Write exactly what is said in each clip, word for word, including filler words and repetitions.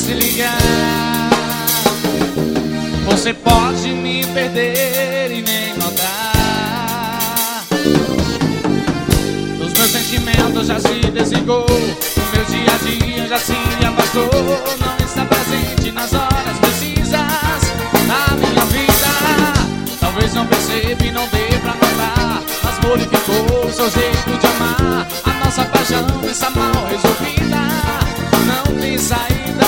se ligar. Você pode me perder e nem notar. Dos meus sentimentos já se desligou, o meu dia a dia já se afastou. Não está presente nas horas precisas da minha vida. Talvez não perceba e não dê pra notar, mas modificou o seu jeito de amar. A nossa paixão está mal resolvida, não tem saída.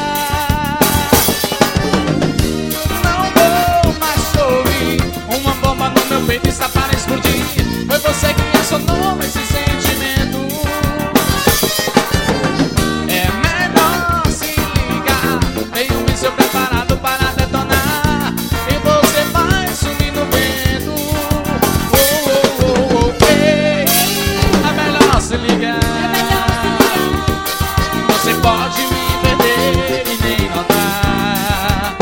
Não vou mais sorrir, uma bomba no meu peito está para explodir. Foi você que acionou esse sentimento. É melhor se ligar, tenho um míssil preparado para detonar, e você vai sumir no vento. Oh, oh, oh, oh, ei. É melhor se ligar. Você pode me perder e nem notar.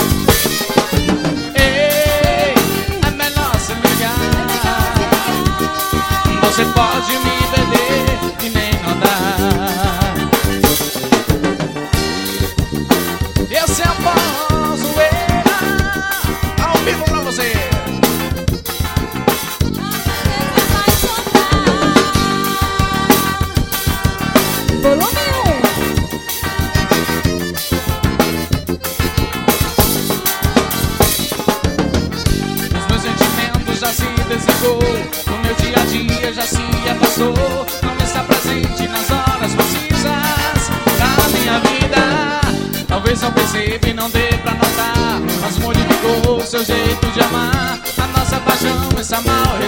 Ei, é melhor se ligar. Você pode me perder e nem notar. Esse é o Forró Zoeira, ao vivo pra você. Volume um. Os meus sentimentos já se desligou, o meu dia a dia já se afastou. Não está presente nas horas precisas da minha vida. Talvez não perceba e não dê pra notar, mas modificou o seu jeito de amar. A nossa paixão está mal